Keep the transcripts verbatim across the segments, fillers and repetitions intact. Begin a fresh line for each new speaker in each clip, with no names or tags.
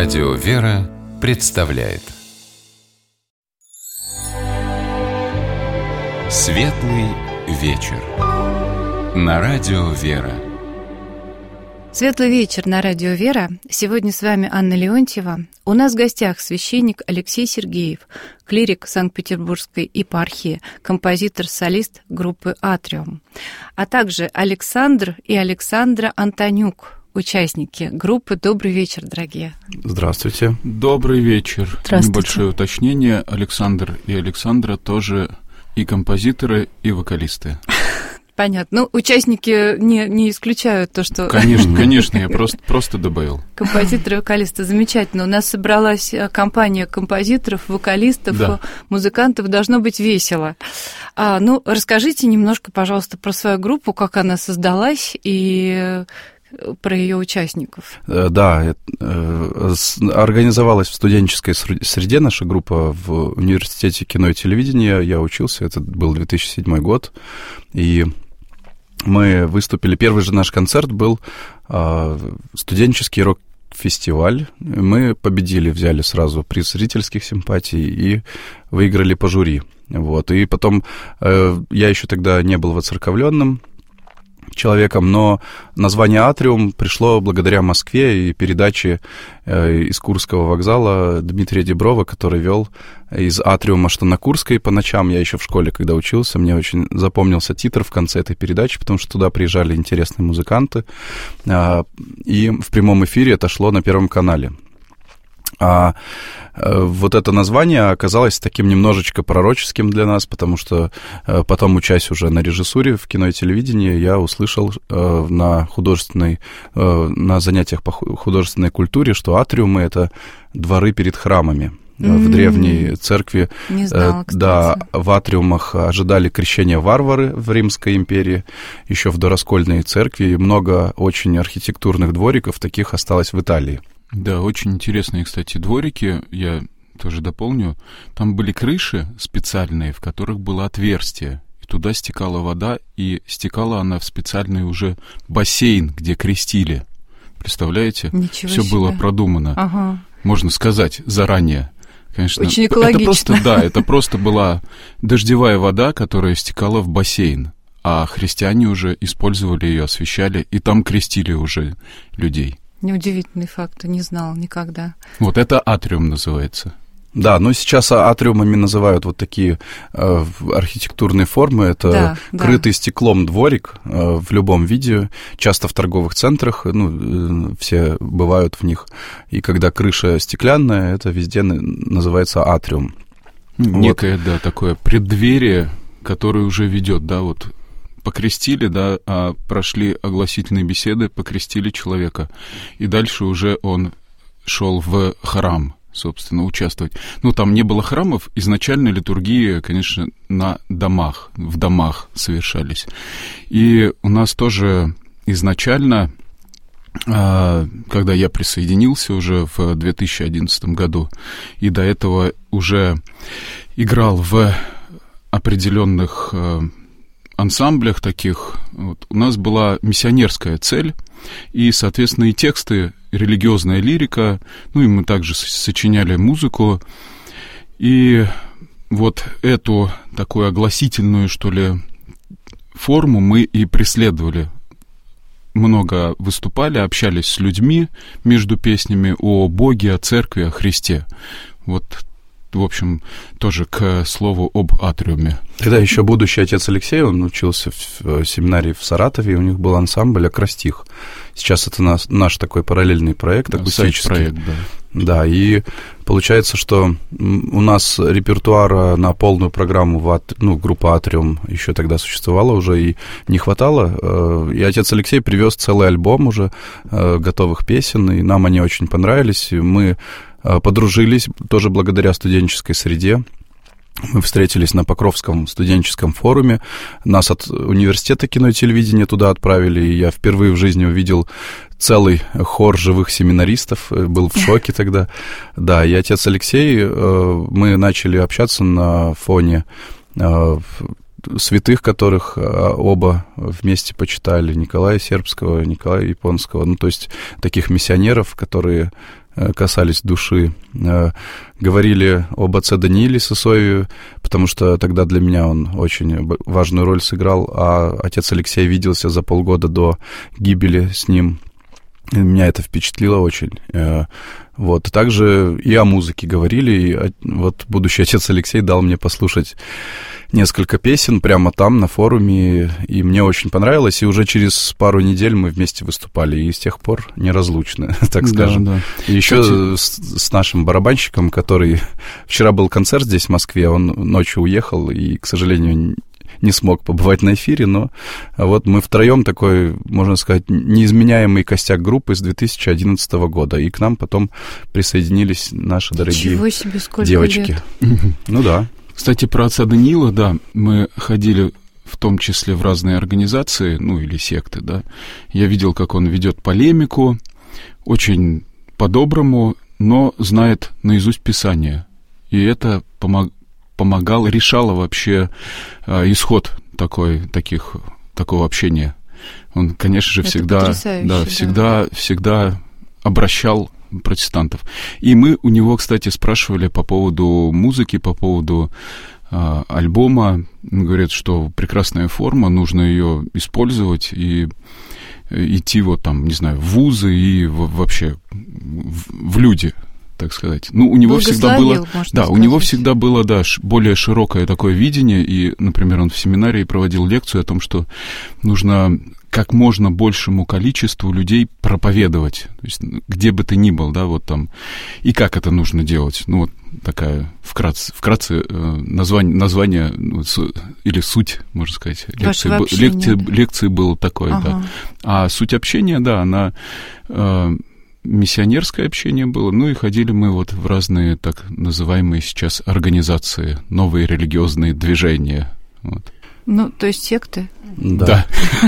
Радио «Вера» представляет Светлый вечер на Радио «Вера».
Светлый вечер на Радио «Вера». Сегодня с вами Анна Леонтьева. У нас в гостях священник Алексей Сергеев, клирик Санкт-Петербургской епархии, композитор-солист группы «Атриум», а также Александр и Александра Антонюк, участники группы. Добрый вечер, дорогие.
Здравствуйте.
Добрый вечер.
Здравствуйте.
Небольшое уточнение. Александр и Александра тоже и композиторы, и вокалисты.
Понятно. Ну, участники не, не исключают то, что...
Конечно, конечно, я просто, просто добавил.
Композиторы и вокалисты. Замечательно. У нас собралась компания композиторов, вокалистов, да. музыкантов. Должно быть весело. А, ну, расскажите немножко, пожалуйста, про свою группу, как она создалась и про ее участников.
Да, организовалась в студенческой среде наша группа в университете кино и телевидения. Я учился, это был две тысячи седьмой год, и мы выступили. Первый же наш концерт был студенческий рок-фестиваль. Мы победили, взяли сразу приз зрительских симпатий и выиграли по жюри. Вот. И потом я еще тогда не был воцерковленным человеком, но название «Атриум» пришло благодаря Москве и передаче э, из Курского вокзала Дмитрия Деброва, который вел из «Атриума», что на Курской по ночам. Я еще в школе, когда учился, мне очень запомнился титр в конце этой передачи, потому что туда приезжали интересные музыканты, э, и в прямом эфире это шло на Первом канале. А вот это название оказалось таким немножечко пророческим для нас, потому что потом, учась уже на режиссуре в кино и телевидении, я услышал на художественной, на занятиях по художественной культуре, что атриумы — это дворы перед храмами. Mm-hmm. В древней церкви,
Не знала,
да, в атриумах ожидали крещения варвары в Римской империи, еще в дораскольной церкви, и много очень архитектурных двориков таких осталось в Италии.
Да, очень интересные, кстати, дворики, я тоже дополню. Там были крыши специальные, в которых было отверстие, и туда стекала вода, и стекала она в специальный уже бассейн, где крестили. Представляете?
Ничего
Все
себе.
было продумано,
ага.
можно сказать, заранее. Конечно,
очень экологично.
Это просто, да, это просто была дождевая вода, которая стекала в бассейн, а христиане уже использовали ее, освещали, и там крестили уже людей.
Неудивительный факт, не знал никогда.
Вот это атриум называется.
Да, но сейчас атриумами называют вот такие э, архитектурные формы. Это
да,
крытый
да.
стеклом дворик э, в любом виде, часто в торговых центрах, ну, э, все бывают в них. И когда крыша стеклянная, это везде называется атриум.
Некое,
вот.
Да, такое преддверие, которое уже ведет, да, вот покрестили, да, а прошли огласительные беседы, покрестили человека, и дальше уже он шел в храм, собственно, участвовать. Ну, там не было храмов, изначально литургии, конечно, на домах, в домах совершались. И у нас тоже изначально, когда я присоединился уже в две тысячи одиннадцатом году, и до этого уже играл в определенных ансамблях таких, вот, у нас была миссионерская цель, и, соответственно, и тексты, и религиозная лирика, ну и мы также сочиняли музыку, и вот эту такую огласительную, что ли, форму мы и преследовали. Много выступали, общались с людьми между песнями о Боге, о церкви, о Христе. Вот, в общем, тоже к слову об атриуме.
Тогда еще будущий отец Алексей, он учился в семинарии в Саратове, и у них был ансамбль «Акростих». Сейчас это наш, наш такой параллельный проект,
да,
акустический.
Проект, да.
Да, и получается, что у нас репертуара на полную программу, в ат... ну, группа «Атриум» еще тогда существовала уже, и не хватало. И отец Алексей привез целый альбом уже готовых песен, и нам они очень понравились. И мы подружились тоже благодаря студенческой среде. Мы встретились на Покровском студенческом форуме. Нас от университета кино и телевидения туда отправили, и я впервые в жизни увидел целый хор живых семинаристов. Был в шоке тогда. Да, и отец Алексей, мы начали общаться на фоне святых, которых оба вместе почитали, Николая Сербского, Николая Японского, ну, то есть таких миссионеров, которые касались души. Говорили об отце Данииле Сысоеве, потому что тогда для меня он очень важную роль сыграл, а отец Алексей виделся за полгода до гибели с ним. И меня это впечатлило очень. Вот. Также и о музыке говорили, и вот будущий отец Алексей дал мне послушать несколько песен прямо там, на форуме, и мне очень понравилось, и уже через пару недель мы вместе выступали, и с тех пор неразлучны, так скажем. Да, да. И еще с, с нашим барабанщиком, который... Вчера был концерт здесь, в Москве, он ночью уехал, и, к сожалению, не смог побывать на эфире, но вот мы втроем такой, можно сказать, неизменяемый костяк группы с две тысячи одиннадцатого года, и к нам потом присоединились наши дорогие Ничего себе, сколько девочки. Лет. Ну да.
Кстати, про отца Даниила, да, мы ходили в том числе в разные организации, ну или секты, да. Я видел, как он ведет полемику, очень по-доброму, но знает наизусть Писание. И это помог, помогало, решало вообще э, исход такой, таких, такого общения. Он, конечно же, это всегда, да, всегда, да. всегда обращал протестантов. И мы у него, кстати, спрашивали по поводу музыки, по поводу э, альбома. Он говорит, что прекрасная форма, нужно ее использовать и идти вот там, не знаю, в вузы и в, вообще в, в люди, так сказать. Ну, у него всегда было... Да, сказать. У него всегда было, да, более широкое такое видение, и, например, он в семинарии проводил лекцию о том, что нужно как можно большему количеству людей проповедовать, то есть где бы ты ни был, да, вот там, и как это нужно делать, ну, вот такая вкратце, вкратце название, название ну, су, или суть, можно сказать, лекции, лекции, лекции было такое, ага. да. А суть общения, да, она... Э, миссионерское общение было, ну и ходили мы вот в разные так называемые сейчас организации, новые религиозные движения, вот.
Ну, то есть секты?
Да.
да.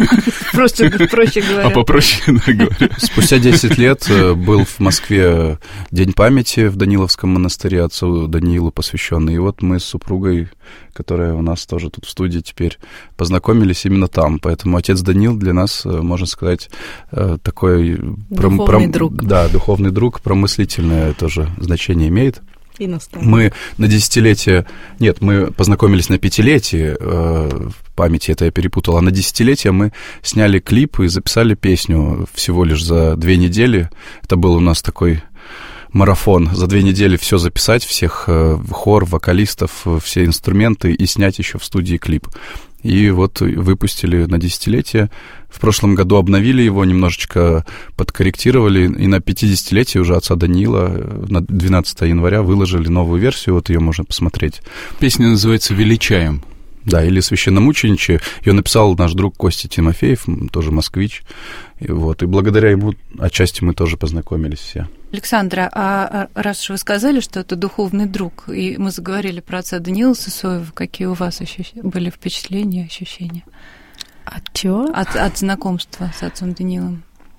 Просто проще говоря.
А попроще, да, говоря.
Спустя десять лет был в Москве День памяти в Даниловском монастыре отцу Даниилу посвященный. И вот мы с супругой, которая у нас тоже тут в студии теперь, познакомились именно там. Поэтому отец Даниил для нас, можно сказать, такой...
Духовный пром... друг.
Да, духовный друг, промыслительное тоже значение имеет.
И наставник.
Мы на десятилетие... Нет, мы познакомились на пятилетие, э, в памяти это я перепутал, а на десятилетие мы сняли клип и записали песню всего лишь за две недели. Это был у нас такой марафон. За две недели все записать, всех э, хор, вокалистов, все инструменты и снять еще в студии клип. И вот выпустили на десятилетие. В прошлом году обновили его, немножечко подкорректировали. И на пятидесятилетие уже отца Даниила на двенадцатого января выложили новую версию. Вот ее можно посмотреть.
Песня называется «Величаем».
Да, или «Священномученичье». Ее написал наш друг Костя Тимофеев, тоже москвич. И, вот, и благодаря ему отчасти мы тоже познакомились все.
Александра, а раз уж вы сказали, что это духовный друг, и мы заговорили про отца Даниила Сысоева, какие у вас ощущ... были впечатления, ощущения?
От чего?
От, от знакомства с отцом Даниилом.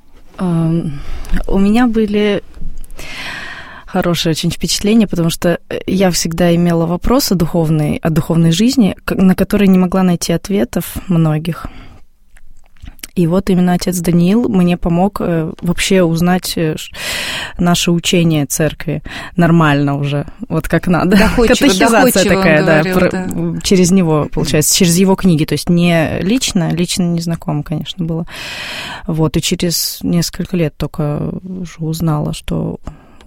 Um, у меня были... хорошее очень впечатление, потому что я всегда имела вопросы духовные, о духовной жизни, на которые не могла найти ответов многих. И вот именно отец Даниил мне помог вообще узнать наше учение церкви нормально уже, вот как надо.
Доходчиво,
катехизация такая,
говорил,
да,
да,
через него, получается, через его книги, то есть не лично, лично не знакомо, конечно, было. Вот, и через несколько лет только уже узнала, что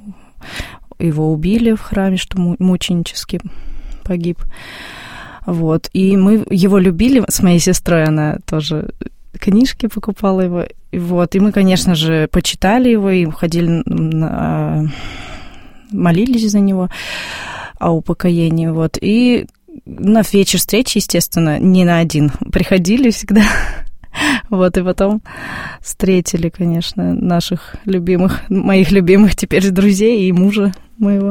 его убили в храме, что мученически погиб. Вот, и мы его любили с моей сестрой, она тоже... книжки покупала его, и вот, и мы, конечно же, почитали его, и ходили, на, молились за него о упокоении, вот, и на вечер встречи, естественно, не на один, приходили всегда, вот, и потом встретили, конечно, наших любимых, моих любимых теперь друзей и мужа моего,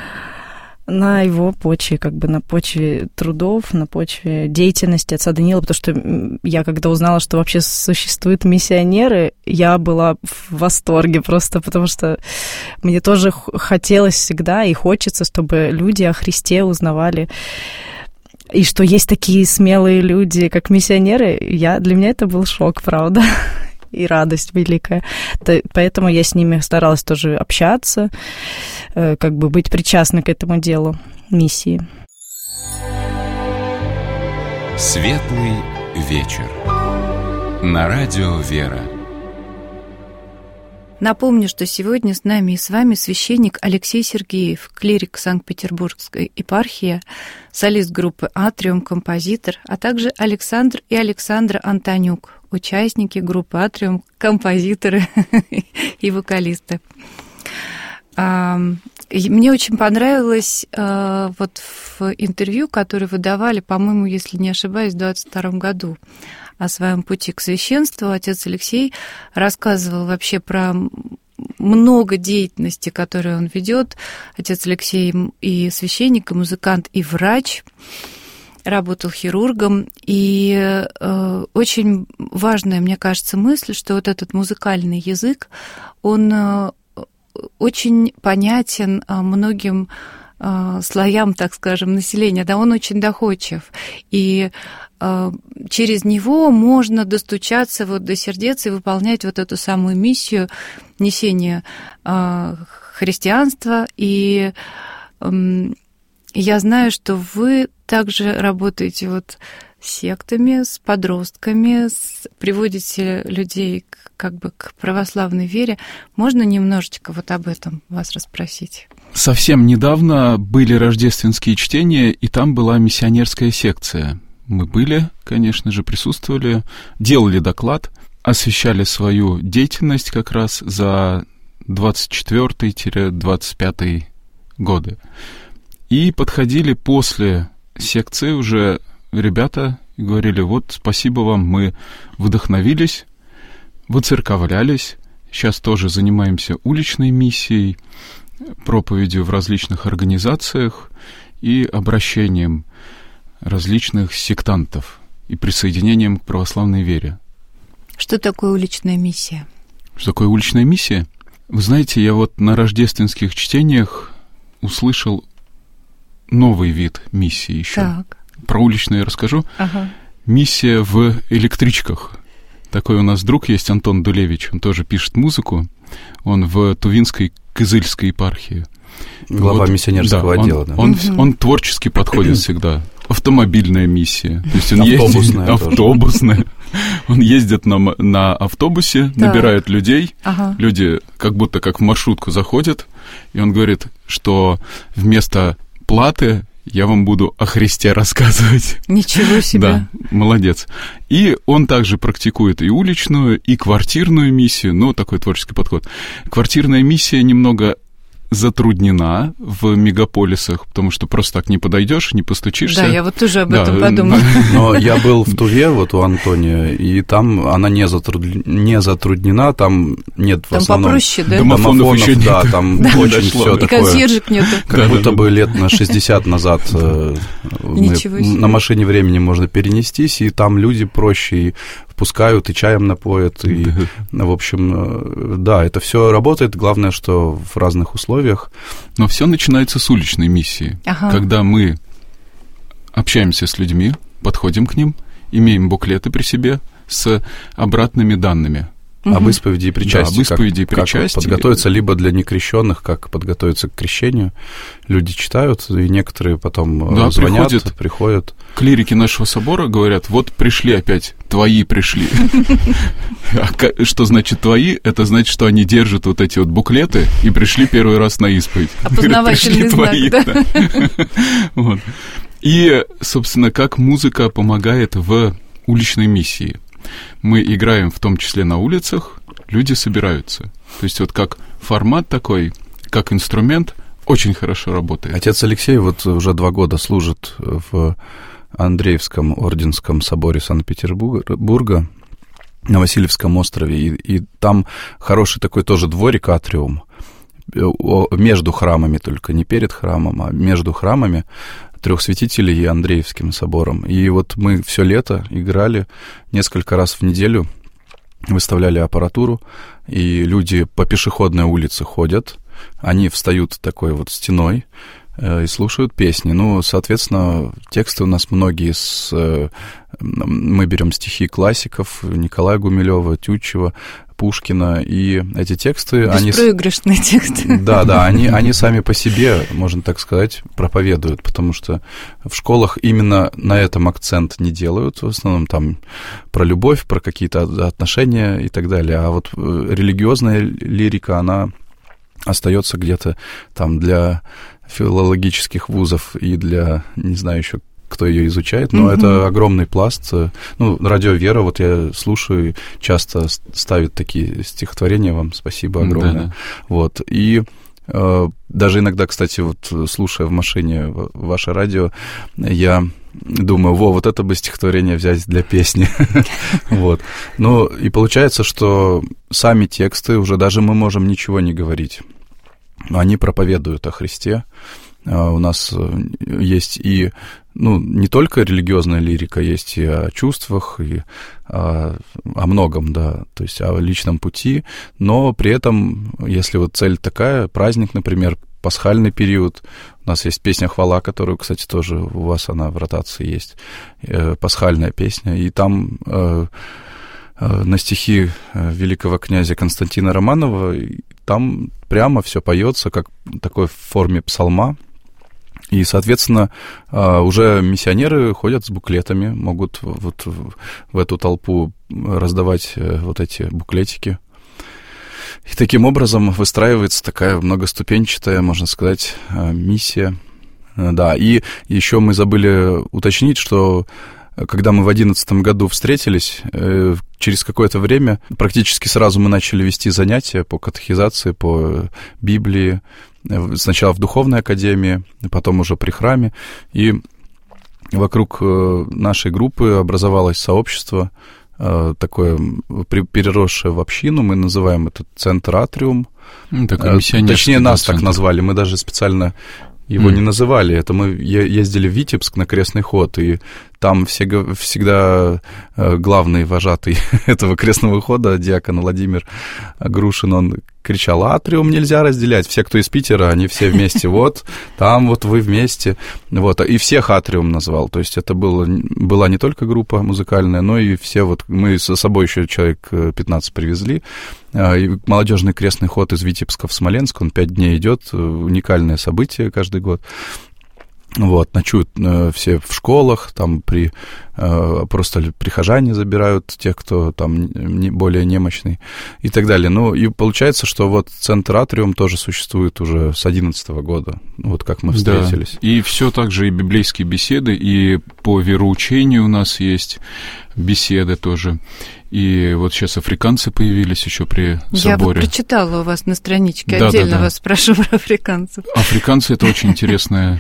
на его почве, как бы на почве трудов, на почве деятельности отца Даниила, потому что я, когда узнала, что вообще существуют миссионеры, я была в восторге просто, потому что мне тоже хотелось всегда и хочется, чтобы люди о Христе узнавали, и что есть такие смелые люди, как миссионеры. Я, для меня это был шок, правда. и радость великая. Поэтому я с ними старалась тоже общаться, как бы быть причастной к этому делу, миссии.
Светлый вечер. На радио «Вера».
Напомню, что сегодня с нами и с вами священник Алексей Сергеев, клирик Санкт-Петербургской епархии, солист группы «Атриум», композитор, а также Александр и Александра Антонюк, участники группы «Атриум», композиторы и вокалисты. Мне очень понравилось вот в интервью, которое вы давали, по-моему, если не ошибаюсь, в двадцать втором году, о своем пути к священству. Отец Алексей рассказывал вообще про много деятельности, которую он ведет. Отец Алексей и священник, и музыкант, и врач, работал хирургом. И э, очень важная, мне кажется, мысль, что вот этот музыкальный язык, он э, очень понятен многим э, слоям, так скажем, населения. Да, он очень доходчив. И через него можно достучаться вот до сердец и выполнять вот эту самую миссию несения христианства. И я знаю, что вы также работаете вот с сектами, с подростками, с, приводите людей как бы к православной вере. Можно немножечко вот об этом вас расспросить?
Совсем недавно были рождественские чтения, и там была миссионерская секция. Мы были, конечно же, присутствовали, делали доклад, освещали свою деятельность как раз за двадцать четвёртый — двадцать пятый годы. И подходили после секции уже ребята и говорили: вот, спасибо вам, мы вдохновились, выцерковлялись, сейчас тоже занимаемся уличной миссией, проповедью в различных организациях и обращением различных сектантов и присоединением к православной вере.
Что такое уличная миссия?
Что такое уличная миссия? Вы знаете, я вот на рождественских чтениях услышал новый вид миссии еще.
Так.
Про уличную я расскажу.
Ага.
Миссия в электричках. Такой у нас друг есть, Антон Дулевич, он тоже пишет музыку. Он в Тувинской Кызыльской епархии.
Глава вот, миссионерского
да,
отдела,
он,
да.
Он, он, он творчески подходит всегда. Автомобильная миссия. То есть он
автобусная.
Ездит, автобусная. Он ездит на, на автобусе, да. Набирает людей. Ага. Люди как будто как в маршрутку заходят. И он говорит, что вместо платы я вам буду о Христе рассказывать.
Ничего себе.
Да, молодец. И он также практикует и уличную, и квартирную миссию. Ну, такой творческий подход. Квартирная миссия немного затруднена в мегаполисах, потому что просто так не подойдешь, не постучишься.
Да, я вот тоже об
да,
этом подумала.
Но я был в Туве, вот у Антония, и там она не, затруд... не затруднена, там нет в
там
основном...
попроще, да?
Домофонов, домофонов еще нет.
Да, там да. очень все такое...
И консьержек нету.
Как да, будто да, бы лет на шестьдесят назад на машине времени можно перенестись, и там люди проще и впускают, и чаем напоят, и, в общем, да, это все работает, главное, что в разных условиях.
Но все начинается с уличной миссии, ага. когда мы общаемся с людьми, подходим к ним, имеем буклеты при себе с обратными данными.
Угу. Об исповеди и причастии.
Да, об исповеди и причастии.
Как подготовиться либо для некрещенных, как подготовиться к крещению. Люди читают, и некоторые потом да, звонят, приходят, приходят.
Клирики нашего собора говорят: вот пришли опять, твои пришли. Что значит твои? Это значит, что они держат вот эти вот буклеты и пришли первый раз на исповедь.
Опознавательный знак, да?
И, собственно, как музыка помогает в уличной миссии. Мы играем в том числе на улицах, люди собираются. То есть вот как формат такой, как инструмент, очень хорошо работает.
Отец Алексей вот уже два года служит в Андреевском Орденском соборе Санкт-Петербурга на Васильевском острове, и, и там хороший такой тоже дворик, атриум, между храмами, только не перед храмом, а между храмами Трех Святителей и Андреевским собором. И вот мы все лето играли несколько раз в неделю, выставляли аппаратуру, и люди по пешеходной улице ходят, они встают такой вот стеной, и слушают песни. Ну, соответственно, тексты у нас многие с... Мы берем стихи классиков Николая Гумилева, Тютчева, Пушкина, и эти тексты...
Беспроигрышные они, тексты.
Да, да, они, они сами по себе, можно так сказать, проповедуют, потому что в школах именно на этом акцент не делают, в основном там про любовь, про какие-то отношения и так далее, а вот религиозная лирика, она остается где-то там для филологических вузов и для, не знаю еще, кто ее изучает, но mm-hmm. это огромный пласт. Ну, радио «Вера», вот я слушаю, часто ставит такие стихотворения, вам спасибо огромное. Да, да. Вот, и э, даже иногда, кстати, вот слушая в машине ваше радио, я думаю, во, вот это бы стихотворение взять для песни. Вот. Ну, и получается, что сами тексты, уже даже мы можем ничего не говорить. Они проповедуют о Христе. У нас есть и, ну, не только религиозная лирика, есть и о чувствах, и о, о многом, да, то есть о личном пути, но при этом, если вот цель такая, праздник, например, пасхальный период, у нас есть песня «Хвала», которую, кстати, тоже у вас она в ротации есть, пасхальная песня, и там э, э, на стихи великого князя Константина Романова, там прямо все поется, как в такой форме псалма. И, соответственно, уже миссионеры ходят с буклетами, могут вот в эту толпу раздавать вот эти буклетики. И таким образом выстраивается такая многоступенчатая, можно сказать, миссия. Да, и еще мы забыли уточнить, что когда мы в две тысячи одиннадцатом году встретились, через какое-то время практически сразу мы начали вести занятия по катехизации, по Библии, сначала в духовной академии, потом уже при храме, и вокруг нашей группы образовалось сообщество, такое переросшее в общину, мы называем это «Центр Атриум». Ну, точнее, нас центр. Так назвали, мы даже специально его mm. не называли, это мы ездили в Витебск на крестный ход, и там все, всегда главный вожатый этого крестного хода, диакон Владимир Грушин, он кричал: «Атриум нельзя разделять, все, кто из Питера, они все вместе, вот, там вот вы вместе», вот, и всех Атриум назвал, то есть это было, была не только группа музыкальная, но и все вот, мы с собой еще человек пятнадцать привезли, и молодежный крестный ход из Витебска в Смоленск, он пять дней идет, уникальное событие каждый год. Вот, ночуют э, все в школах, там при, э, просто прихожане забирают тех, кто там не, более немощный и так далее. Ну, и получается, что вот Центр Атриум тоже существует уже с две тысячи одиннадцатого года, вот как мы встретились.
Да. И все так же и библейские беседы, и по вероучению у нас есть беседы тоже. И вот сейчас африканцы появились еще при соборе.
Я вот прочитала у вас на страничке,
да,
отдельно
да, да.
вас спрошу про африканцев.
Африканцы — это очень интересное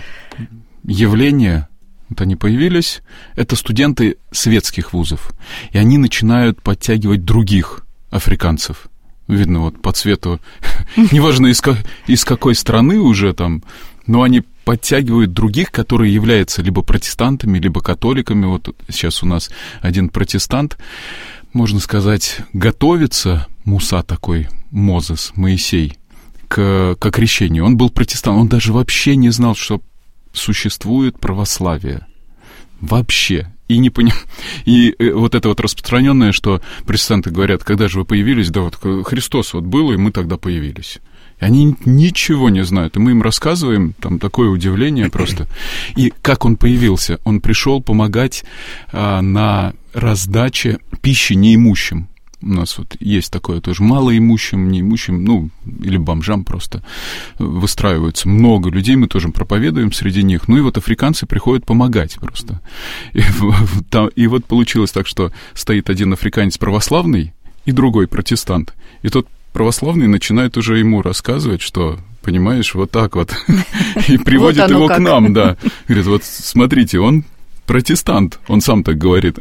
явление. Вот они появились. Это студенты светских вузов. И они начинают подтягивать других африканцев. Видно вот по цвету. Неважно, из, из какой страны уже там, но они подтягивают других, которые являются либо протестантами, либо католиками. Вот сейчас у нас один протестант, можно сказать, готовится, Муса такой, Мозес, Моисей, к, к крещению. Он был протестант, он даже вообще не знал, что существует православие. Вообще. И, не поним... и вот это вот распространенное, что протестанты говорят: когда же вы появились? Да вот Христос вот был, и мы тогда появились. И они ничего не знают. И мы им рассказываем, там такое удивление просто. И как он появился? Он пришел помогать а, на раздаче пищи неимущим. У нас вот есть такое тоже. Малоимущим, неимущим, ну, или бомжам просто выстраиваются много людей, мы тоже проповедуем среди них. Ну и вот африканцы приходят помогать просто. И, там, и вот получилось так, что стоит один африканец православный и другой протестант. И тот православный начинает уже ему рассказывать, что, понимаешь, вот так вот. И приводит его к нам, да. Говорит: вот смотрите, он протестант, он сам так говорит.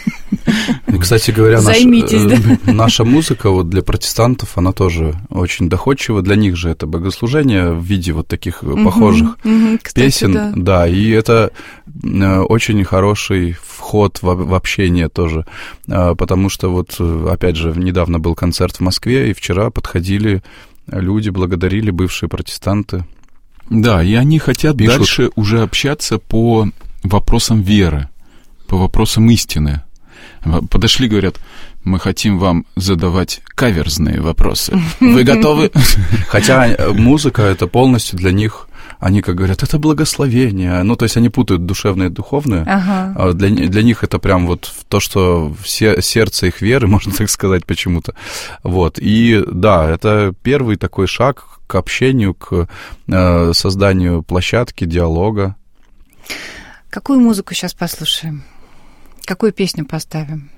Кстати говоря, наш, да? наша музыка вот для протестантов, она тоже очень доходчива. Для них же это богослужение в виде вот таких угу, похожих угу, кстати, песен. Да. да, и это очень хороший вход в, в общение тоже, потому что вот, опять же, недавно был концерт в Москве, и вчера подходили люди, благодарили, бывшие протестанты.
Да, и они хотят
Пишут.
дальше уже общаться по вопросам веры, по вопросам истины. Подошли, говорят, мы хотим вам задавать каверзные вопросы. Вы готовы?
Хотя музыка — это полностью для них, они, как говорят, это благословение. Ну, то есть они путают духовное и духовное. Ага. Для, для них это прям вот то, что все, сердце их веры, можно так сказать, почему-то. Вот. И да, это первый такой шаг к общению, к э, созданию площадки, диалога.
Какую музыку сейчас послушаем? Какую песню поставим?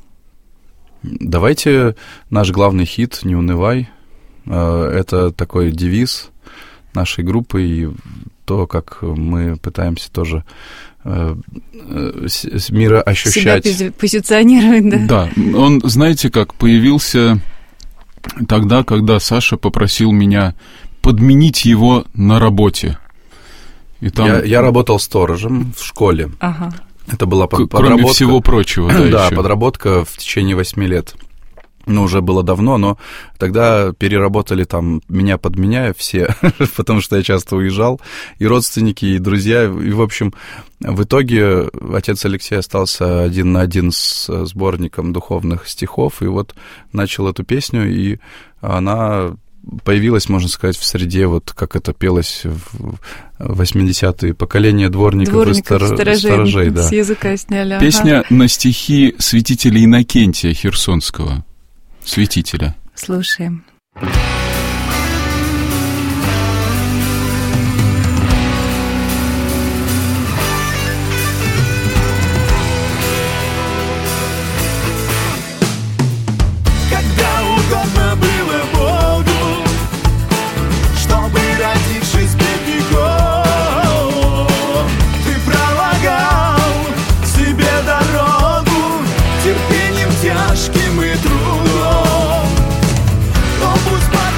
Давайте наш главный хит «Не унывай». Это такой девиз нашей группы, и то, как мы пытаемся тоже мира ощущать.
Себя позиционировать, да?
Да, он, знаете, как появился тогда, когда Саша попросил меня подменить его на работе. И там...
я, я работал сторожем в школе. Ага. Это была под,
Кроме
подработка.
всего прочего, да,
да,
еще.
подработка в течение восьми лет. Ну, уже было давно, но тогда переработали там, меня подменяя все, потому что я часто уезжал, и родственники, и друзья, и, в общем, в итоге отец Алексей остался один на один с сборником духовных стихов, и вот начал эту песню, и она появилась, можно сказать, в среде, вот как это пелось в восьмидесятые, поколение дворников,
дворников
и стор... сторожей. Да.
С языка сняли.
Песня
ага.
на стихи святителя Иннокентия Херсонского, святителя.
Слушаем.
Терпением тяжким и трудом, но пусть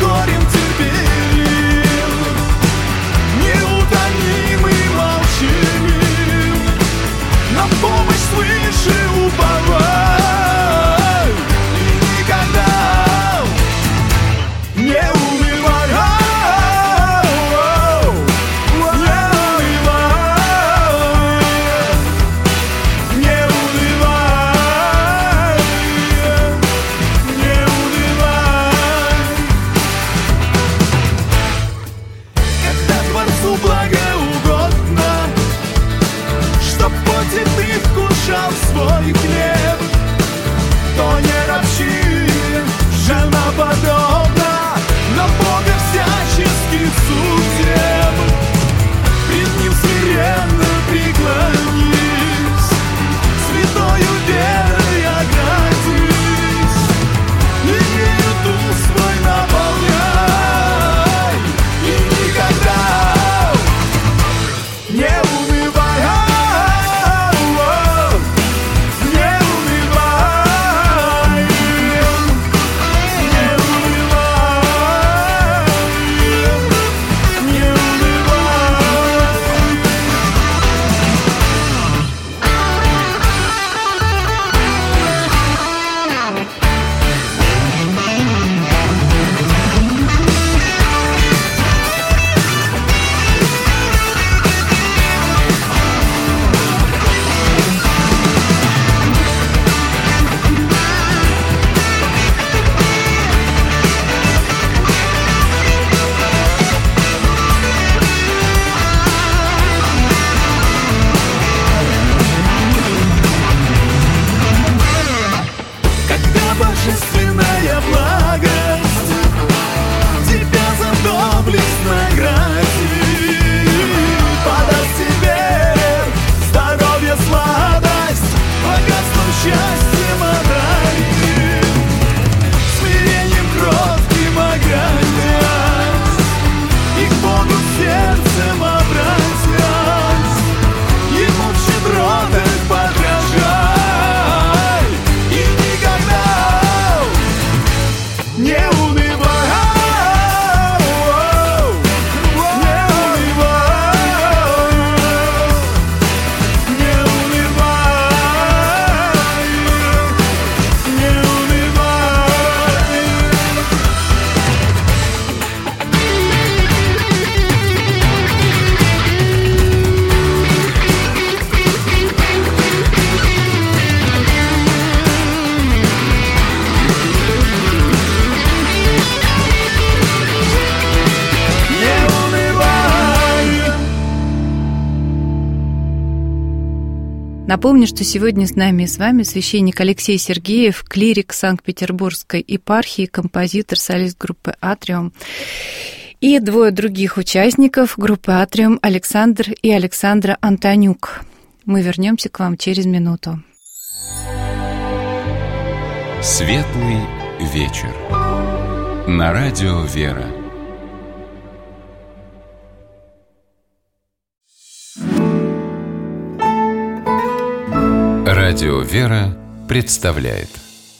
Напомню, что сегодня с нами и с вами священник Алексей Сергеев, клирик Санкт-Петербургской епархии, композитор, солист группы «Атриум». И двое других участников группы «Атриум» Александр и Александра Антонюк. Мы вернемся к вам через минуту.
Светлый вечер. На радио «Вера». Радио «Вера» представляет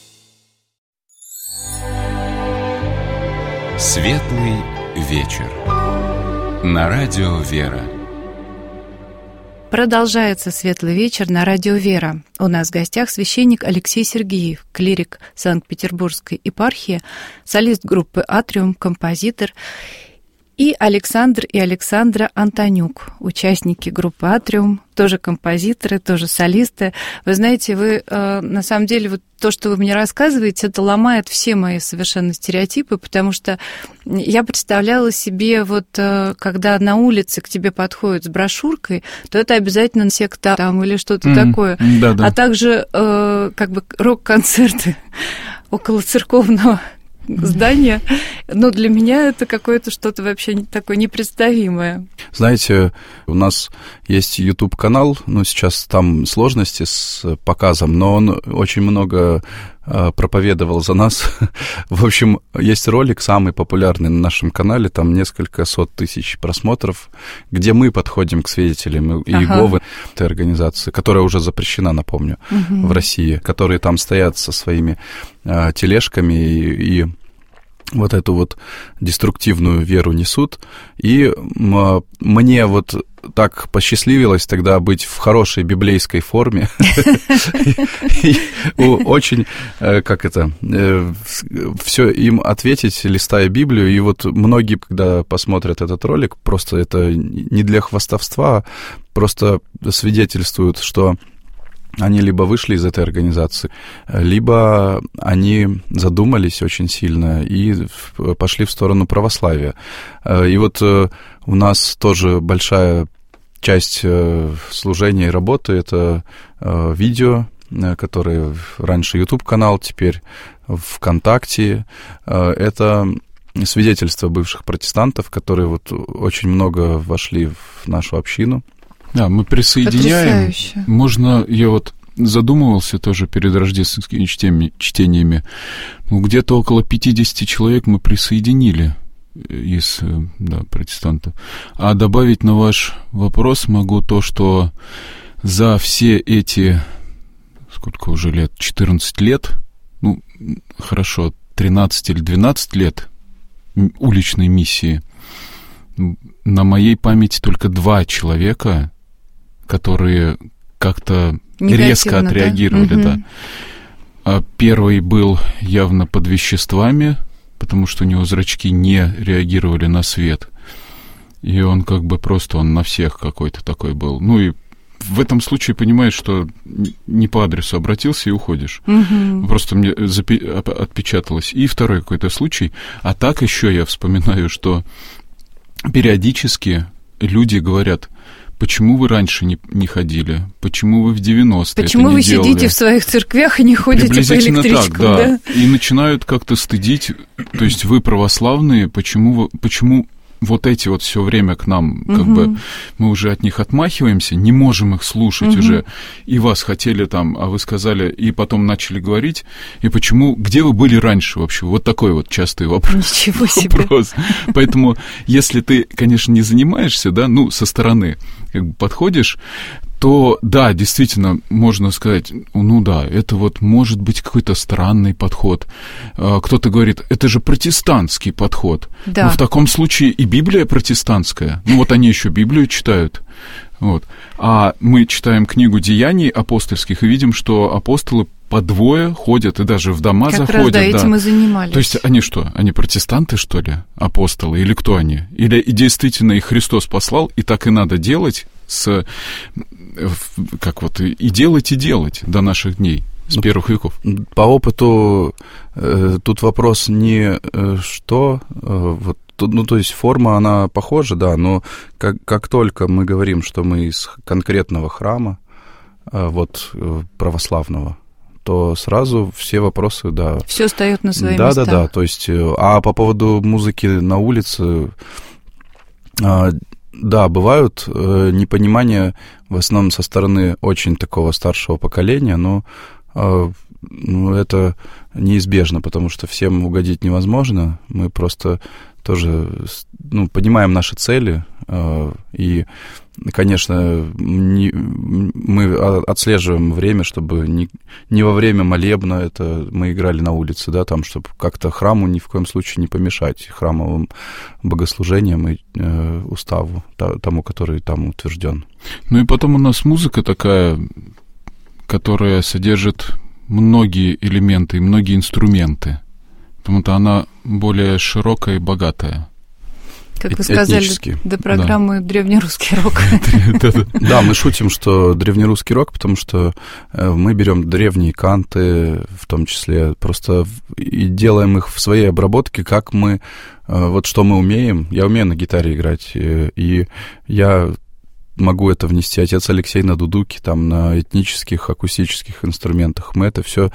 Светлый вечер. На радио «Вера».
Продолжается «Светлый вечер» на радио «Вера». У нас в гостях священник Алексей Сергеев, клирик Санкт-Петербургской епархии, солист группы «Атриум», композитор, и Александр и Александра Антонюк, участники группы «Атриум», тоже композиторы, тоже солисты. Вы знаете, вы, э, на самом деле, вот то, что вы мне рассказываете, это ломает все мои совершенно стереотипы, потому что я представляла себе, вот, э, когда на улице к тебе подходят с брошюркой, то это обязательно секта там или что-то mm, такое.
Да, да.
А также, э, как бы, рок-концерты около церковного здание, но для меня это какое-то что-то вообще такое непредставимое.
Знаете, у нас есть YouTube-канал, ну, сейчас там сложности с показом, но он очень много проповедовал за нас. В общем, есть ролик, самый популярный на нашем канале, там несколько сот тысяч просмотров, где мы подходим к свидетелям Иеговы, ага. этой организации, которая уже запрещена, напомню, угу. в России, которые там стоят со своими а, тележками и, и вот эту вот деструктивную веру несут. И мне вот так посчастливилось тогда быть в хорошей библейской форме. Очень, как это, все им ответить, листая Библию. И вот многие, когда посмотрят этот ролик, просто это не для хвастовства, просто свидетельствуют, что они либо вышли из этой организации, либо они задумались очень сильно и пошли в сторону православия. И вот у нас тоже большая часть служения и работы — это видео, которые раньше YouTube-канал, теперь ВКонтакте. Это свидетельства бывших протестантов, которые вот очень много вошли в нашу общину.
Да, мы присоединяем. Потрясающе. Можно, я вот задумывался тоже перед рождественскими чтениями, чтениями. Ну, где-то около пятьдесят человек мы присоединили из, да, протестантов. А добавить на ваш вопрос могу то, что за все эти, сколько уже лет, четырнадцать лет, ну, хорошо, тринадцать или двенадцать лет уличной миссии, на моей памяти только два человека, которые как-то негативно, резко отреагировали, да. да. А первый был явно под веществами, потому что у него зрачки не реагировали на свет. И он как бы просто, он на всех какой-то такой был. Ну и в этом случае понимаешь, что не по адресу обратился и уходишь. Угу. Просто мне запи- отпечаталось. И второй какой-то случай. А так еще я вспоминаю, что периодически люди говорят: почему вы раньше не, не ходили? Почему вы в девяностые
Почему
это не
вы
делали?
Сидите в своих церквях и не ходите по электричкам?
Так, да.
да.
И начинают как-то стыдить. То есть вы православные, почему вы, почему вот эти вот все время к нам, как угу. бы, мы уже от них отмахиваемся, не можем их слушать угу. уже. И вас хотели там, а вы сказали, и потом начали говорить. И почему, где вы были раньше вообще? Вот такой вот частый вопрос.
Ничего себе.
Вопрос. Поэтому, если ты, конечно, не занимаешься, да, ну, со стороны как бы подходишь, то, да, действительно, можно сказать, ну да, это вот может быть какой-то странный подход. Кто-то говорит, это же протестантский подход.
Да.
Но в таком случае и Библия протестантская. Ну вот они еще Библию читают. Вот. А мы читаем книгу «Деяний апостольских» и видим, что апостолы по двое ходят и даже в дома
как
заходят.
Раз, да, этим
да.
и занимались.
То есть они что, они протестанты, что ли, апостолы, или кто они? Или и действительно их Христос послал, и так и надо делать, с, как вот, и делать, и делать до наших дней, с ну, первых веков?
По опыту э, тут вопрос не э, что, э, вот, ну, то есть форма, она похожа, да, но как, как только мы говорим, что мы из конкретного храма, вот, православного, то сразу все вопросы, да.
Все встает на свои
да,
места.
Да, да, да. То есть, а по поводу музыки на улице, да, бывают непонимания в основном со стороны очень такого старшего поколения, но ну, это неизбежно, потому что всем угодить невозможно. Мы просто тоже, ну, понимаем наши цели, и, конечно, не, мы отслеживаем время, чтобы не, не во время молебна это мы играли на улице, да, там, чтобы как-то храму ни в коем случае не помешать, храмовым богослужениям и э, уставу, тому, который там утвержден.
Ну и потом у нас музыка такая, которая содержит многие элементы и многие инструменты, потому-то она более широкая и богатая.
Как вы сказали, до программы да. древнерусский рок.
Да, мы шутим, что древнерусский рок, потому что мы берем древние канты, в том числе, просто и делаем их в своей обработке, как мы, вот что мы умеем. Я умею на гитаре играть, и я могу это внести. Отец Алексей на дудуке, там, на этнических, акустических инструментах. Мы это все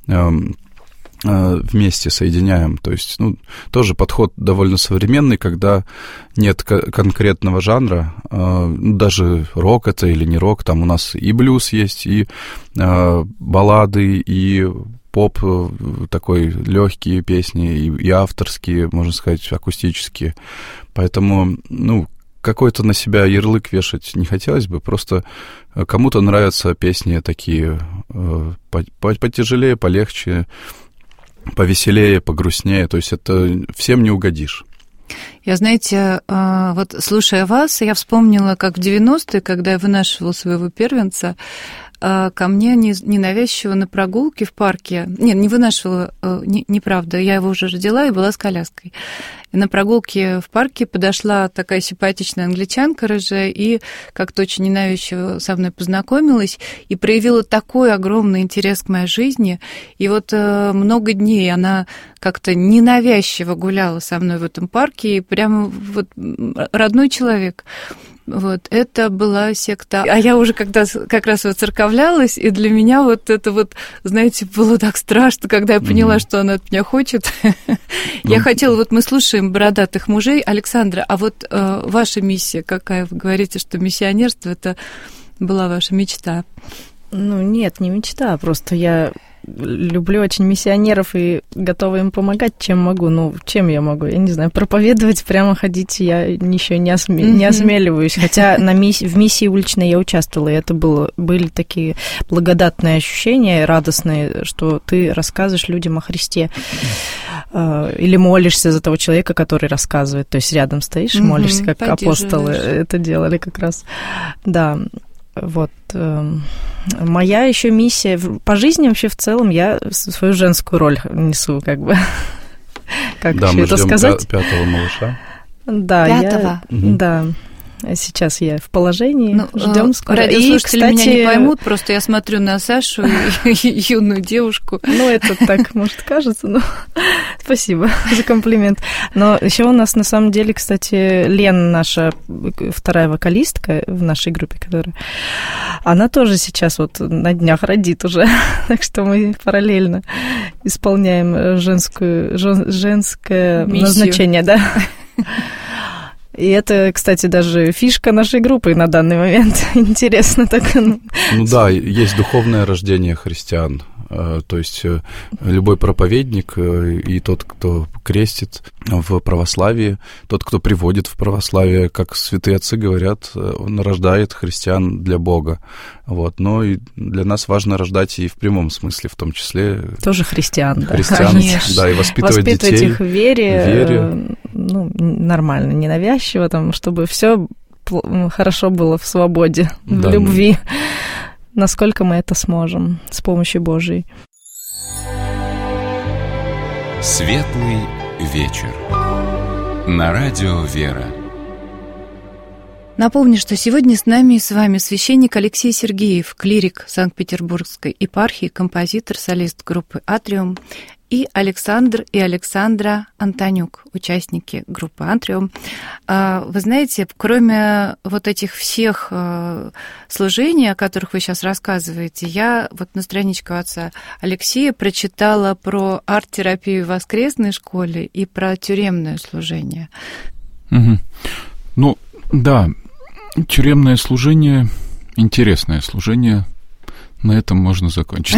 вместе соединяем. То есть, ну, тоже подход довольно современный, когда нет к- конкретного жанра, э, ну, даже рок это или не рок, там у нас и блюз есть, и э, баллады, и поп, такой легкие песни, и, и авторские, можно сказать, акустические. Поэтому, ну, какой-то на себя ярлык вешать не хотелось бы, просто кому-то нравятся песни такие э, потяжелее, полегче, повеселее, погрустнее, то есть это всем не угодишь.
Я, знаете, вот слушая вас, я вспомнила, как в девяностые, когда я вынашивала своего первенца, ко мне ненавязчиво на прогулке в парке, нет, не вынашивала, не, неправда, я его уже родила и была с коляской. И на прогулке в парке подошла такая симпатичная англичанка рыжая и как-то очень ненавязчиво со мной познакомилась и проявила такой огромный интерес к моей жизни. И вот много дней она как-то ненавязчиво гуляла со мной в этом парке, и прямо вот родной человек. Вот, это была секта. А я уже когда как раз воцерковлялась, и для меня вот это вот, знаете, было так страшно, когда я поняла, mm-hmm. что она от меня хочет. Я хотела, вот мы слушаем «Бородатых мужей». Александра, а вот э, ваша миссия какая? Вы говорите, что миссионерство – это была ваша мечта.
Ну, нет, не мечта, просто я люблю очень миссионеров и готова им помогать, чем могу. Ну, чем я могу? Я не знаю, проповедовать, прямо ходить я еще не, осме... mm-hmm. не осмеливаюсь. Хотя на мисс... в миссии уличной я участвовала, и это было... были такие благодатные ощущения, радостные, что ты рассказываешь людям о Христе. Или молишься за того человека, который рассказывает. То есть рядом стоишь и молишься, как апостолы это делали как раз. Да. Вот. Моя еще миссия по жизни вообще в целом, я свою женскую роль несу, как бы. Как
да,
еще
мы
это
ждем
сказать?
пятого малыша.
Да,
Пятого?
Я, угу. Да. Сейчас я в положении, ну, ждем скоро.
Радиослушатели кстати... меня не поймут, просто я смотрю на Сашу, юную девушку.
Ну, это так, может, кажется, но спасибо за комплимент. Но еще у нас, на самом деле, кстати, Лена, наша вторая вокалистка в нашей группе, которая, она тоже сейчас вот на днях родит уже, так что мы параллельно исполняем женскую, жен, женское миссию. Назначение, да. И это, кстати, даже фишка нашей группы на данный момент. Интересно так.
Ну да, есть духовное рождение христиан. То есть любой проповедник и тот, кто крестит в православии, тот, кто приводит в православие, как святые отцы говорят, он рождает христиан для Бога. Вот. Но и для нас важно рождать и в прямом смысле, в том числе...
Тоже христиан,
христиан,
да. Конечно.
Да, и воспитывать,
воспитывать
детей.
их в вере,
вере.
Ну, нормально, ненавязчиво, там, чтобы все хорошо было в свободе, да, в любви. Насколько мы это сможем с помощью Божией.
Светлый вечер. На радио «Вера».
Напомню, что сегодня с нами и с вами священник Алексей Сергеев, клирик Санкт-Петербургской епархии, композитор, солист группы «Атриум». и Александр и Александра Антонюк, участники группы «Антриум». Вы знаете, кроме вот этих всех служений, о которых вы сейчас рассказываете, я вот на страничке отца Алексея прочитала про арт-терапию в воскресной школе и про тюремное служение.
Угу. Ну, да, тюремное служение, интересное служение, на этом можно закончить.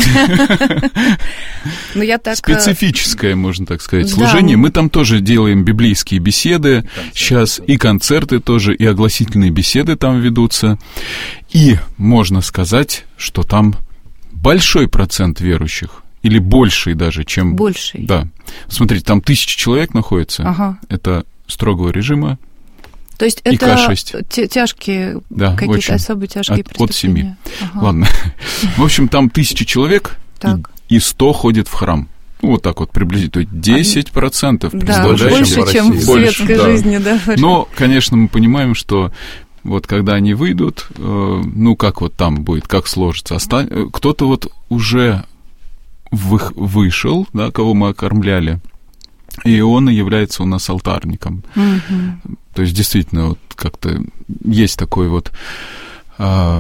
Специфическое, можно так сказать, служение. Мы там тоже делаем библейские беседы, сейчас и концерты тоже, и огласительные беседы там ведутся. И можно сказать, что там большой процент верующих, или больший даже, чем...
Больший.
Да. Смотрите, там тысяча человек находится. Ага. Это строгого режима.
То есть это тяжкие, да, какие-то очень, особо тяжкие от, преступления? От семи. Ага. Ладно. В общем, там тысяча человек, так. и сто ходит в храм. Ну, вот так вот приблизительно. То есть десять процентов. Да, больше, больше, чем в светской больше, жизни. Да. Да.
Но, конечно, мы понимаем, что вот когда они выйдут, э, ну, как вот там будет, как сложится. Остан... Кто-то вот уже вы... вышел, да, кого мы окормляли, и он является у нас алтарником. Mm-hmm. То есть, действительно, вот как-то есть такой вот... А,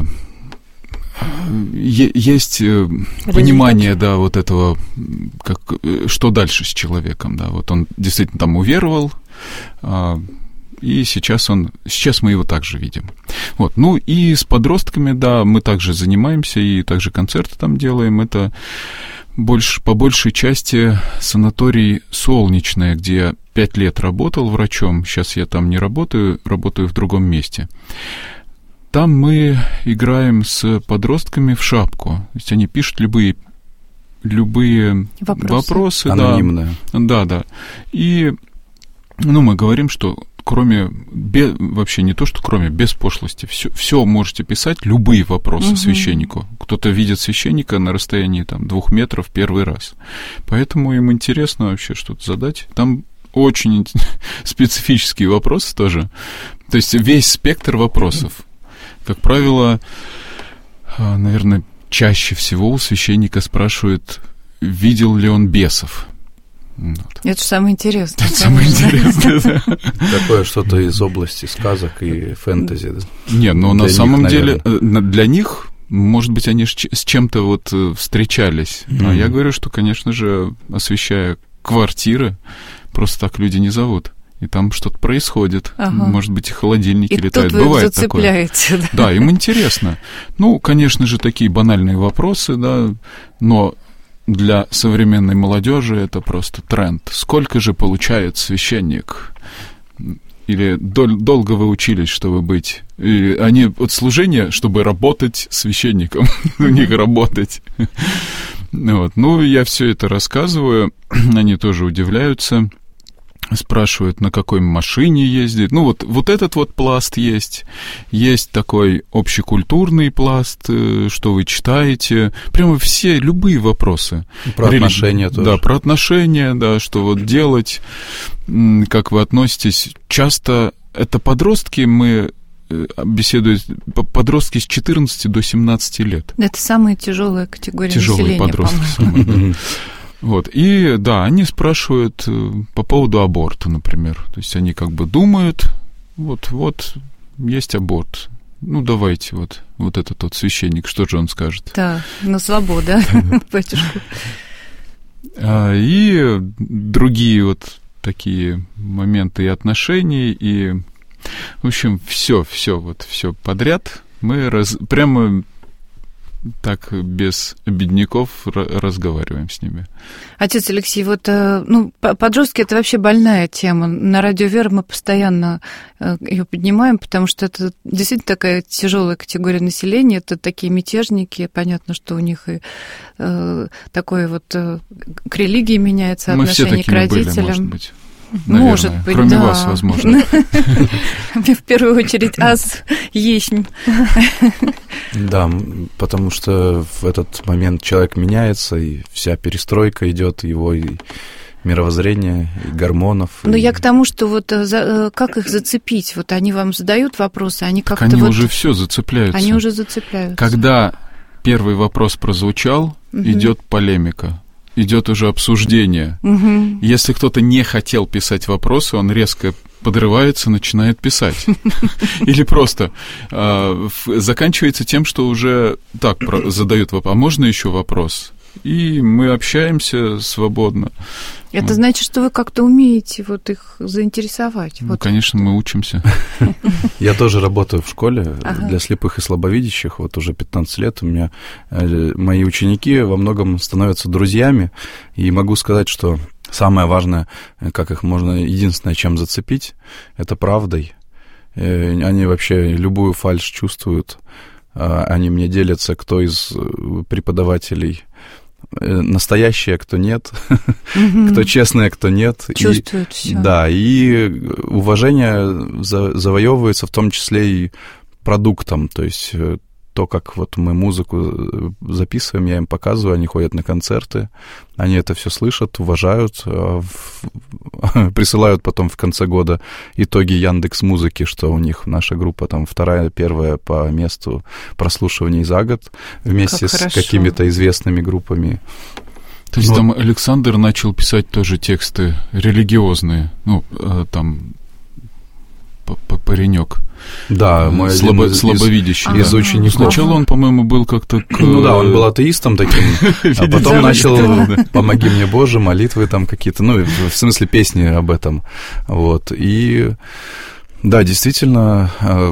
е- есть Результат. понимание, да, вот этого, как, что дальше с человеком, да. Вот он действительно там уверовал, а, и сейчас он... Сейчас мы его также видим. Вот. Ну, и с подростками, да, мы также занимаемся, и также концерты там делаем. Это... Больше, по большей части санаторий «Солнечное», где я пять лет работал врачом, сейчас я там не работаю, работаю в другом месте. Там мы играем с подростками в шапку, то есть они пишут любые, любые вопросы, вопросы
анонимные.
Да, да, да. И ну, мы говорим, что кроме, без, вообще не то, что кроме, без пошлости, все, все можете писать, любые вопросы угу. священнику. Кто-то видит священника на расстоянии там, двух метров первый раз. Поэтому им интересно вообще что-то задать. Там очень специфические вопросы тоже. То есть весь спектр вопросов. Как правило, наверное, чаще всего у священника спрашивают, видел ли он бесов.
Вот. Это же самое интересное.
Это самое интересное, да.
Такое что-то из области сказок и фэнтези.
Не, но на самом деле для них, может быть, они с чем-то вот встречались. А я говорю, что, конечно же, освещая квартиры, просто так люди не зовут. И там что-то происходит. Ага. Может быть, и холодильники и летают.
Тут вы
Бывает
такое. Да?
Да, им интересно. Ну, конечно же, такие банальные вопросы, да, но для современной молодежи это просто тренд. Сколько же получает священник? Или дол- долго вы учились, чтобы быть... Или они от служения, чтобы работать священником. У них работать. Вот. Ну, я все это рассказываю. Они тоже удивляются. Спрашивают, на какой машине ездит. Ну, вот, вот этот вот пласт есть. Есть такой общекультурный пласт, что вы читаете. Прямо все, любые вопросы.
Про Рели... отношения тоже.
Да, про отношения, да, что вот делать, как вы относитесь. Часто это подростки, мы беседуем, подростки с четырнадцати до семнадцати лет.
Это самая тяжелая категория
Тяжелые
населения,
подростки. Вот, и да, они спрашивают по поводу аборта, например. То есть они как бы думают, вот, вот, есть аборт. Ну, давайте, вот, вот этот вот священник, что же он скажет?
Да, на свободу, батюшку.
И другие вот такие моменты и отношений, и, в общем, все, все, вот, все подряд. Мы раз, прямо... так без обидняков разговариваем с ними.
Отец Алексей, вот ну, подростки — это вообще больная тема. На Радио Вера мы постоянно ее поднимаем, потому что это действительно такая тяжелая категория населения. Это такие мятежники. Понятно, что у них и э, такое вот э, к религии меняется отношение к родителям.
Были, может быть. Наверное.
Может быть,
кроме
да.
вас, возможно.
В первую очередь, аз есть.
Да, потому что в этот момент человек меняется, и вся перестройка идет, его и мировоззрение, и гормонов.
Ну,
и...
я к тому, что вот за, как их зацепить? Вот они вам задают вопросы, они
так
как-то
они
вот...
уже все зацепляются.
Они уже зацепляются.
Когда первый вопрос прозвучал, угу. идет полемика. идет уже обсуждение. Угу. Если кто-то не хотел писать вопросы, он резко подрывается, начинает писать. Или просто э, заканчивается тем, что уже так про- задают вопрос, а можно еще вопрос? И мы общаемся свободно.
Это значит, что вы как-то умеете вот их заинтересовать.
Ну,
вот.
Конечно, мы учимся.
Я тоже работаю в школе для слепых и слабовидящих. Вот уже пятнадцать лет у меня мои ученики во многом становятся друзьями. И могу сказать, что самое важное, как их можно, единственное, чем зацепить, это правдой. Они вообще любую фальшь чувствуют. Они мне делятся, кто из преподавателей настоящий, а кто нет, mm-hmm. кто честный, а кто нет.
Чувствуют все.
Да, и уважение за, завоевывается в том числе и продуктом, то есть то, как вот мы музыку записываем, я им показываю, они ходят на концерты, они это все слышат, уважают, присылают потом в конце года итоги Яндекс.Музыки, что у них наша группа там вторая, первая по месту прослушиваний за год вместе с какими-то известными группами.
То есть Но... там Александр начал писать тоже тексты религиозные, ну, там паренек.
Да, мой
Слабо,
из,
слабовидящий.
Из,
да.
из учеников.
Сначала он, по-моему, был как-то... К...
Ну да, он был атеистом таким, а потом начал «Помоги мне, Боже», молитвы там какие-то, ну, в смысле песни об этом. Вот, и да, действительно,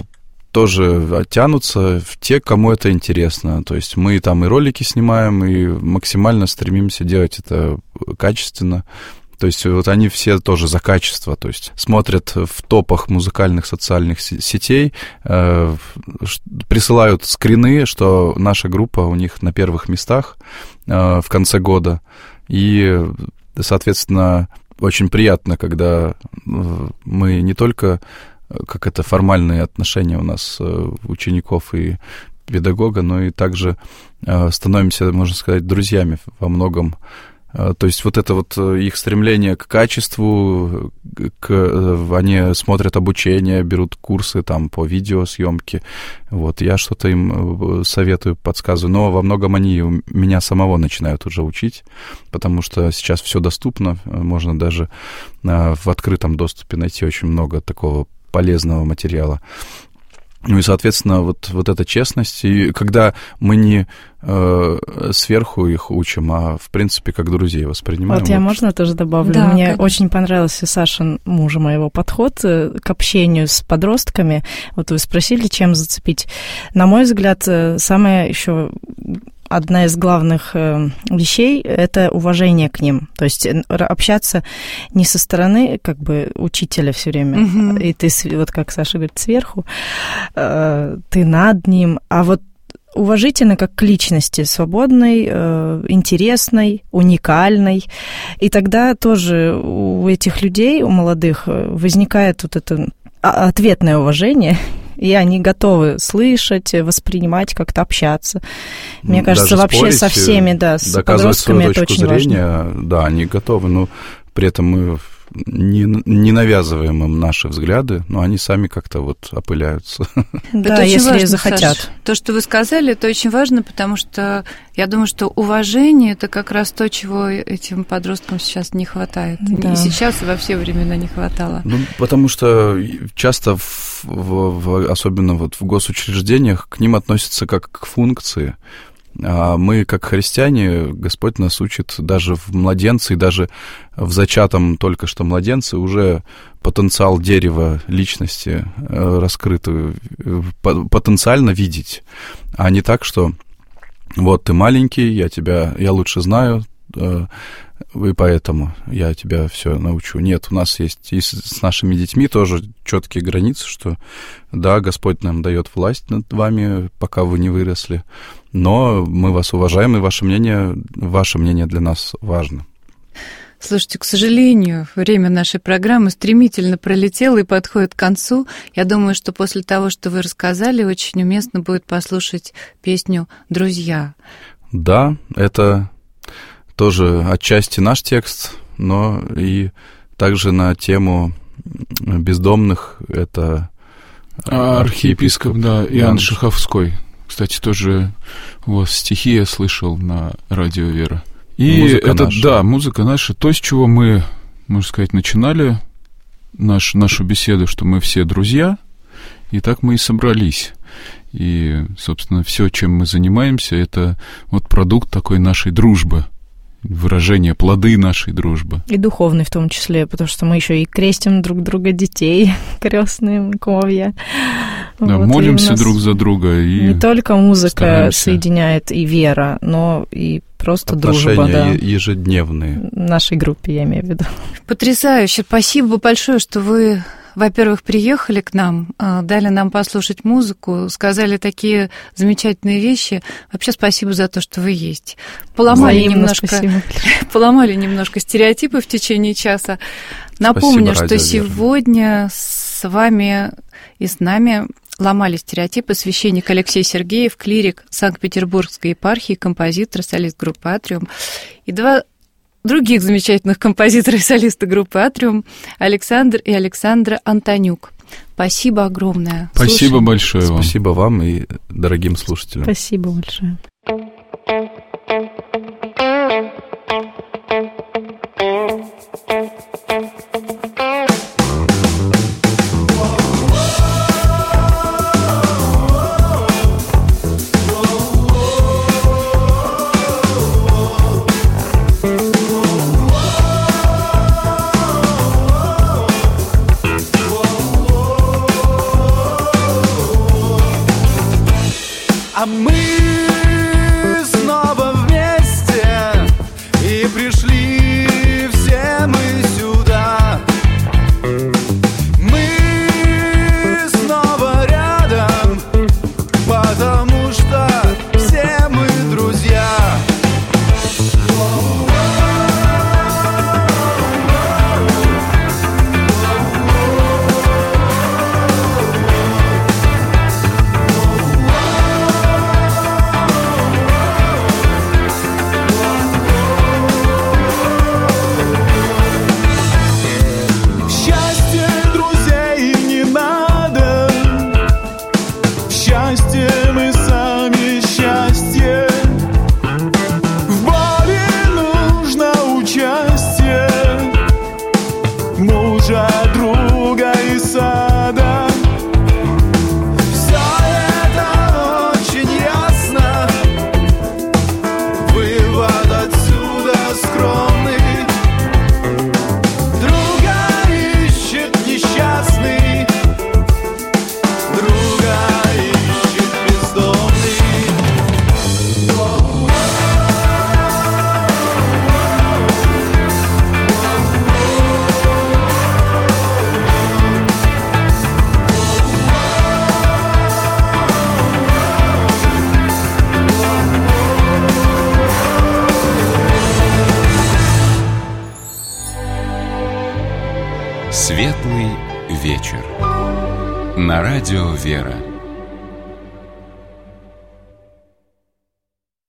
тоже тянутся в те, кому это интересно. То есть мы там и ролики снимаем, и максимально стремимся делать это качественно. То есть вот они все тоже за качество, то есть смотрят в топах музыкальных социальных сетей, э, присылают скрины, что наша группа у них на первых местах э, в конце года. И, соответственно, очень приятно, когда мы не только, как это формальные отношения у нас учеников и педагога, но и также э, становимся, можно сказать, друзьями во многом. То есть вот это вот их стремление к качеству, к, они смотрят обучение, берут курсы там по видеосъемке, вот, я что-то им советую, подсказываю, но во многом они меня самого начинают уже учить, потому что сейчас все доступно, можно даже в открытом доступе найти очень много такого полезного материала. Ну и, соответственно, вот, вот эта честность, и когда мы не э, сверху их учим, а, в принципе, как друзей воспринимаем.
Вот я, вот. Можно тоже добавлю? Да, Мне конечно. Очень понравился Сашин, мужа моего, подход к общению с подростками. Вот вы спросили, чем зацепить. На мой взгляд, самое еще... Одна из главных вещей – это уважение к ним. То есть общаться не со стороны как бы учителя все время, mm-hmm. и ты, вот как Саша говорит, сверху, ты над ним, а вот уважительно как к личности, свободной, интересной, уникальной. И тогда тоже у этих людей, у молодых, возникает вот это ответное уважение, и они готовы слышать, воспринимать, как-то общаться. Мне кажется, даже вообще спорить, со всеми, да, с подростками это очень зрения, важно.
Да, они готовы, но при этом мы не, не навязываем им наши взгляды, но они сами как-то вот опыляются.
Да, если важно, захотят.
Саш, то, что вы сказали, это очень важно, потому что я думаю, что уважение – это как раз то, чего этим подросткам сейчас не хватает. Да. И сейчас, и во все времена не хватало.
Ну, потому что часто, в, в, особенно вот в госучреждениях, к ним относятся как к функции. А мы, как христиане, Господь нас учит даже в младенце, и даже в зачатом только что младенце уже потенциал дерева личности раскрыт, потенциально видеть, а не так, что вот ты маленький, я тебя, я лучше знаю, и поэтому я тебя все научу. Нет, у нас есть и с нашими детьми тоже четкие границы, что да, Господь нам дает власть над вами, пока вы не выросли, но мы вас уважаем, и ваше мнение, ваше мнение для нас важно.
Слушайте, к сожалению, время нашей программы стремительно пролетело и подходит к концу. Я думаю, что после того, что вы рассказали, очень уместно будет послушать песню «Друзья».
Да, это тоже отчасти наш текст, но и также на тему бездомных. Это
а, архиепископ, да, Иоанн Шаховской. Кстати, тоже у вас стихи я слышал на радио «Вера». И
музыка
это,
наша.
да, музыка наша, то, с чего мы, можно сказать, начинали наш, нашу беседу, что мы все друзья, и так мы и собрались. И, собственно, все, чем мы занимаемся, это вот продукт такой нашей дружбы, выражение, плоды нашей дружбы.
И духовный в том числе, потому что мы еще и крестим друг друга детей, крестные кровья.
Да,
вот,
молимся друг за друга. И
не только музыка
стараемся.
Соединяет и вера, но и просто
Отношения
дружба, да.
ежедневные.
В нашей группе, я имею в виду.
Потрясающе. Спасибо большое, что вы, во-первых, приехали к нам, дали нам послушать музыку, сказали такие замечательные вещи. Вообще спасибо за то, что вы есть. Поломали
Взаимно
немножко,
спасибо.
поломали немножко стереотипы в течение часа. Напомню,
Спасибо,
что
Радио Вера.
сегодня с вами и с нами ломали стереотипы священник Алексей Сергеев, клирик Санкт-Петербургской епархии, композитор, солист группы «Атриум». И два других замечательных композитора и солиста группы «Атриум» Александр и Александра Антонюк. Спасибо огромное.
Спасибо
Слушаем.
большое вам.
Спасибо вам и дорогим слушателям.
Спасибо большое.
А мы снова вместе, и пришли все мы сюда. Мы снова рядом, потому что все мы друзья. Счастье друзей не надо, счастье мы сами счастье. В боли нужно участие мужа, друга и сада. Все это очень ясно, вывод отсюда скромный. Друга ищет несчастный, друга ищет бездомный.
Светлый вечер. На радио «Вера».